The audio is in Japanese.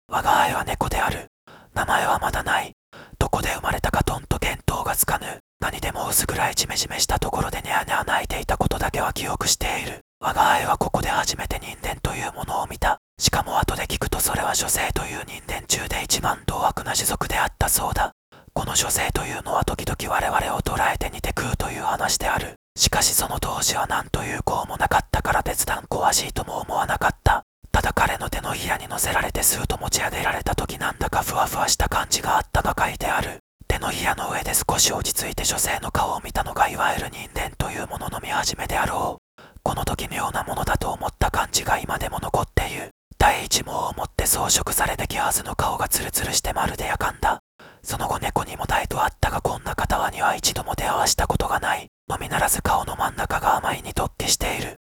我が輩は猫である。名前はまだない。どこで生まれたかとんと見当がつかぬ。何でも薄暗いジメジメしたところでニャーニャー泣いていたことだけは記憶している。我が輩はここで初めて人間というものを見た。しかも後で聞くとそれは書生という人間中で一番貪悪な種族であったそうだ。この書生というのは時々我々を捕らえて煮て食うという話である。しかしその当時は何という功もなかったから別段詳しいとも思わなかった。ただ彼の手のひらに乗せられてスーッと持ち上げられた時なんだかふわふわした感じがあったが書いてある。手のひらの上で少し落ち着いて書生の顔を見たのがいわゆる人間というものの見始めであろう。この時妙なものだと思った感じが今でも残っている。第一毛を持って装飾されてきはずの顔がツルツルしてまるでやかんだ。その後猫にもだいぶあったがこんな片輪には一度も出会わしたことがない。のみならず顔の真ん中が甘いにとってしている。